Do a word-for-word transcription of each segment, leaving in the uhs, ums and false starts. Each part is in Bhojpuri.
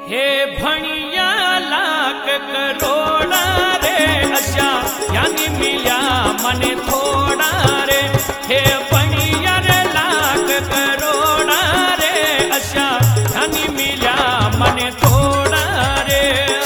हे भणिया लाख करोड़ा रे अशा यानी मिल्या मने थोड़ा रे। हे भणिया रे लाख करोड़ा रे अशा यानी मिल्या मने थोड़ा रे।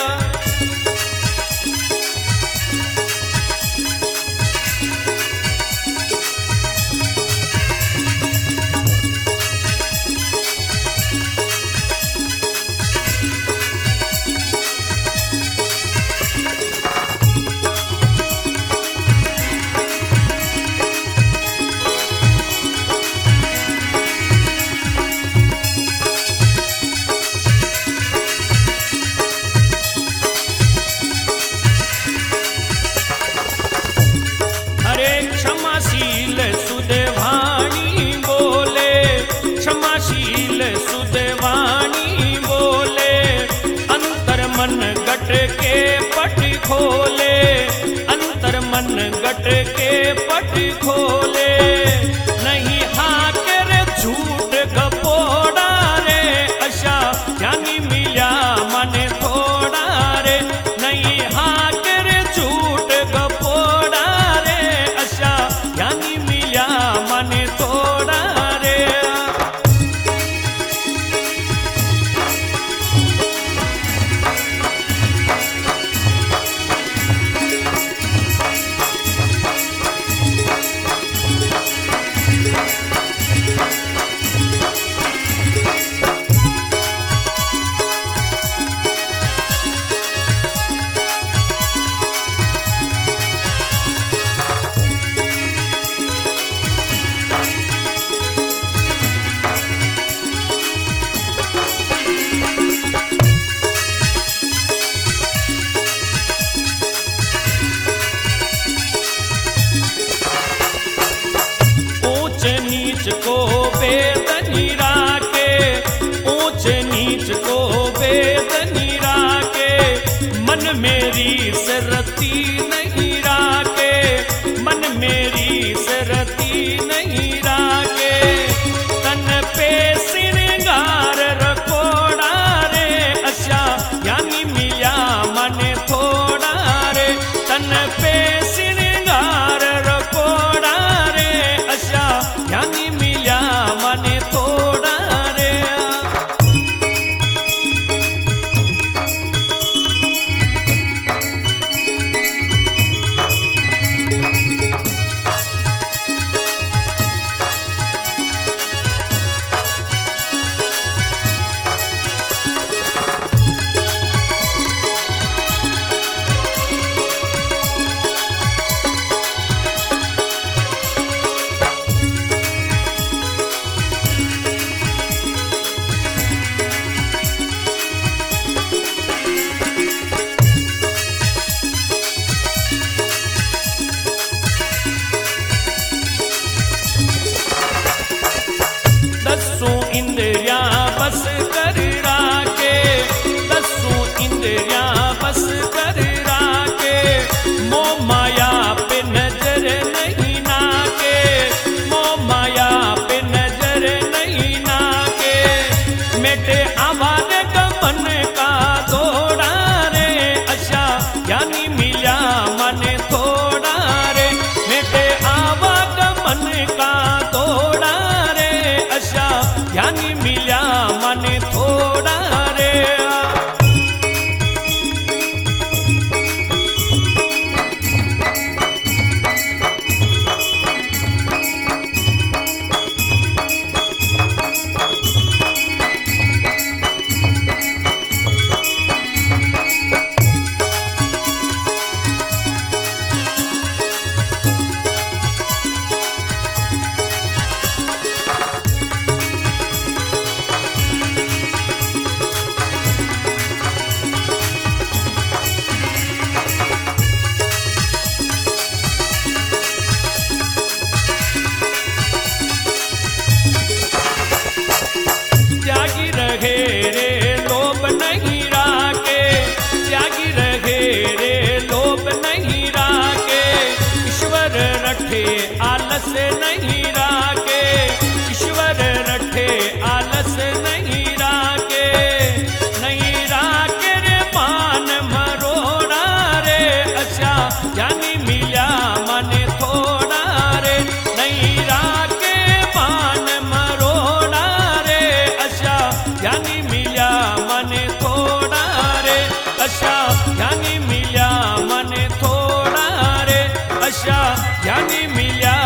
क्षमाशील सुदेवाणी बोले, क्षमाशील सुदेवाणी बोले, अंतर मन गट के पट खोले, अंतर मन गट के पट खोले। नहीं हाकर झूठ गपोड़ा रे अशा यानी मिल्या मने थोड़ा रे। नहीं हाकर झूठ गपोड़ा रे अशा यानी मिल्या मने थोड़ा रे। ऊंच नीच को वेद निराके, ऊंच नीच को वेद निराके, मन मेरी सरती नहीं राके, मन मेरी सरती नहीं राके। तन पे श्रृंगार रखोड़ा रे अशा यानी मिल्या मने थोड़ा रे। तन पे श्रृंगार रखोड़ा रे अशा यानी मिल्या मने थोड़ा रे। दसों इंद्रियां बस कर राके, दसों इंद्रियां बस कर राके, मोह माया पे नजर नहीं नाके, मोह माया पे नजर नहीं नाके। मेटे आवाज गमन का दौड़ा रे अशा यानी मिल्या मने थोड़ा रे। मेटे आवागमन का दौड़ा रे अशा यानी मिल्या मने थोड़ा ज्ञानी मिल्या